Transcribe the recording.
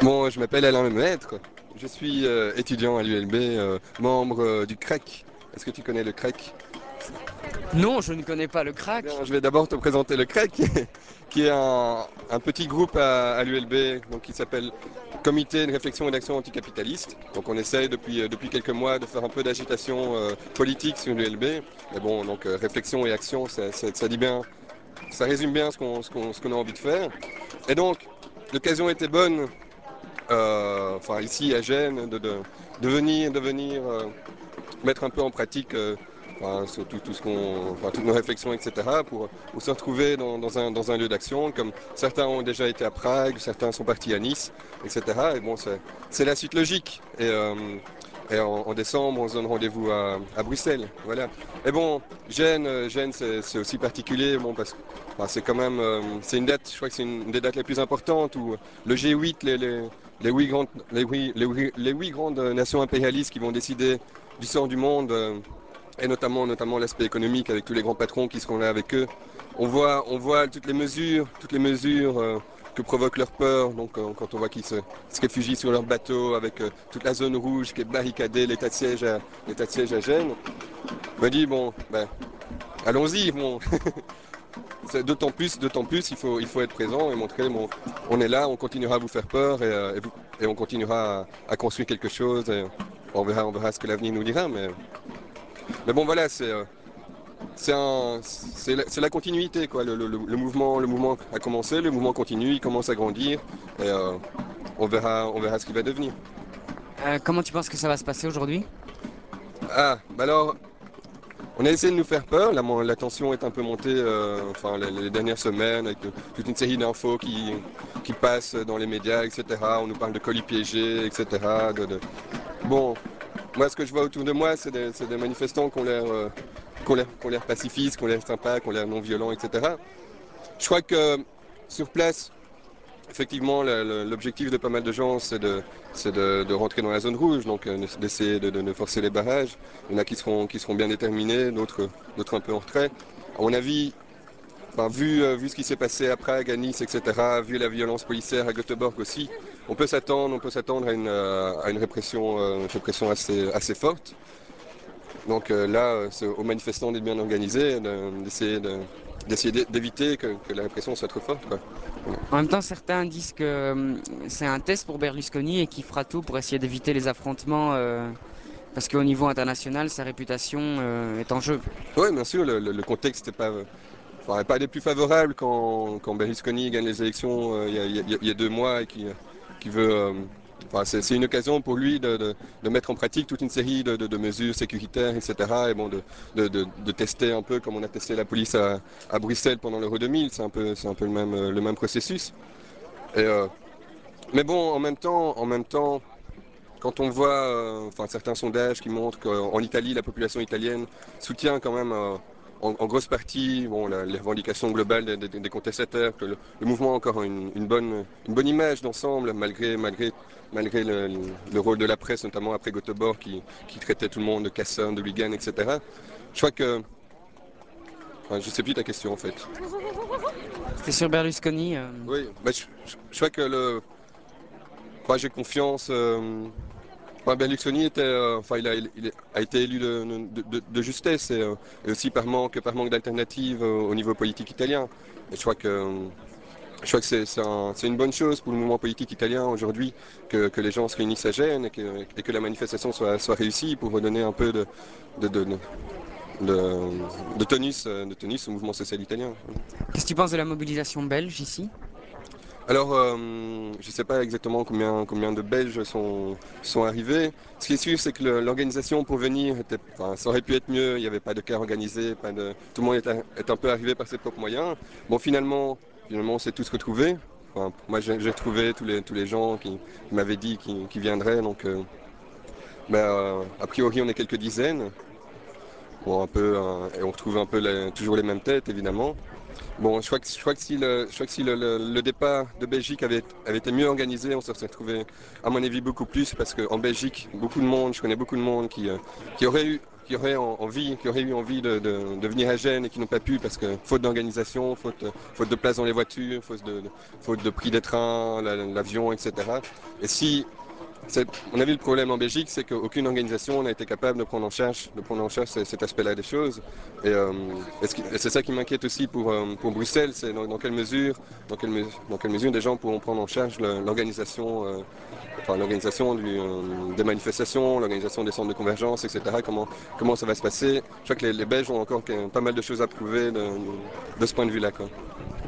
Bon, je m'appelle Alain Lemaître. Je suis étudiant à l'ULB, membre du CREC. Est-ce que tu connais le CREC? Non, je ne connais pas le Bien, crack. je vais d'abord te présenter le CREC, qui est un petit groupe à l'ULB, donc qui s'appelle Comité de réflexion et d'action anticapitaliste. Donc on essaye depuis quelques mois de faire un peu d'agitation politique sur l'ULB. Mais bon, donc réflexion et action, ça dit bien, ça résume bien ce qu'on a envie de faire. Et donc, l'occasion était bonne enfin ici à Gênes, de venir mettre un peu en pratique enfin, sur toutes nos réflexions, etc., pour se retrouver dans un lieu d'action, comme certains ont déjà été à Prague, certains sont partis à Nice, etc. Et bon, c'est la suite logique. Et en décembre, on se donne rendez-vous à Bruxelles. Voilà. Et bon, Gênes c'est aussi particulier, bon, parce que enfin, c'est quand même, c'est une date, je crois que c'est une des dates les plus importantes où le G8, les huit grandes nations impérialistes qui vont décider du sort du monde, et notamment l'aspect économique avec tous les grands patrons qui seront là avec eux. On voit toutes les mesures que provoque leur peur. Donc quand on voit qu'ils se réfugient sur leur bateau avec toute la zone rouge qui est barricadée, l'état de siège à Gênes, on me dit bon, ben, allons-y. Bon. D'autant plus, il faut être présent et montrer, bon, on est là, on continuera à vous faire peur et on continuera à construire quelque chose. Et on verra ce que l'avenir nous dira. Mais bon, voilà, c'est la continuité, quoi. Le mouvement a commencé, le mouvement continue, il commence à grandir et on verra ce qu'il va devenir. Comment tu penses que ça va se passer aujourd'hui? Ah, bah alors, on a essayé de nous faire peur, la tension est un peu montée enfin, les dernières semaines avec toute une série d'infos qui passent dans les médias, etc. On nous parle de colis piégés, etc. Bon, moi ce que je vois autour de moi, c'est des manifestants qui ont l'air pacifistes, qui ont l'air sympas, qui ont l'air non violents, etc. Je crois que sur place, effectivement, l'objectif de pas mal de gens, c'est de rentrer dans la zone rouge, donc d'essayer de forcer les barrages. Il y en a qui seront bien déterminés, d'autres un peu en retrait. À mon avis, enfin, vu ce qui s'est passé à Prague, à Nice, etc., vu la violence policière à Göteborg aussi, on peut s'attendre à une répression assez forte. Donc là, c'est aux manifestants d'être bien organisés, d'essayer d'éviter que la répression soit trop forte, quoi. En même temps, certains disent que c'est un test pour Berlusconi et qu'il fera tout pour essayer d'éviter les affrontements parce qu'au niveau international, sa réputation est en jeu. Oui, bien sûr, le contexte n'est pas, enfin, est pas des plus favorables quand Berlusconi gagne les élections il y a 2 mois et qui veut. Enfin, c'est une occasion pour lui de mettre en pratique toute une série de mesures sécuritaires, etc. Et bon, de tester un peu comme on a testé la police à Bruxelles pendant l'Euro 2000. C'est un peu le même processus. Et, mais bon, en même temps, quand on voit enfin, certains sondages qui montrent qu'en Italie, la population italienne soutient quand même en grosse partie bon, les revendications globales des contestataires, que le mouvement a encore une bonne image d'ensemble, malgré le rôle de la presse, notamment après Göteborg, qui traitait tout le monde de casseurs, de hooligans, etc. Je crois que... Enfin, je sais plus ta question en fait. C'était sur Berlusconi. Oui, bah, je crois que enfin, j'ai confiance. Enfin, Berlusconi enfin, il a été élu de justesse et aussi par manque d'alternatives au niveau politique italien. Et je crois que c'est une bonne chose pour le mouvement politique italien aujourd'hui que les gens se réunissent à Gênes et que la manifestation soit réussie pour redonner un peu de, de, de, de tonus au mouvement social italien. Qu'est-ce que tu penses de la mobilisation belge ici? Alors, je ne sais pas exactement combien de Belges sont arrivés. Ce qui est sûr, c'est que l'organisation pour venir, enfin, ça aurait pu être mieux. Il n'y avait pas de car organisé, tout le monde est un peu arrivé par ses propres moyens. Bon, finalement, on s'est tous retrouvés. Enfin, moi, j'ai retrouvé tous les gens qui m'avaient dit qu'ils viendraient. Donc, ben, a priori, on est quelques dizaines. Bon, un peu, et on retrouve un peu toujours les mêmes têtes, évidemment. Bon, je crois que si le départ de Belgique avait été mieux organisé, on se serait retrouvé, à mon avis, beaucoup plus, parce qu'en Belgique, beaucoup de monde, je connais beaucoup de monde qui aurait eu, qui aurait eu envie de venir à Gênes et qui n'ont pas pu parce que faute d'organisation, faute de place dans les voitures, faute de prix des trains, l'avion, etc. Et si on a vu le problème en Belgique, c'est qu'aucune organisation n'a été capable de prendre en charge cet aspect-là des choses. Et c'est ça qui m'inquiète aussi pour Bruxelles, c'est dans quelle mesure des gens pourront prendre en charge l'organisation, enfin l'organisation des manifestations, l'organisation des centres de convergence, etc. Comment ça va se passer. Je crois que les Belges ont encore pas mal de choses à prouver de ce point de vue-là, quoi.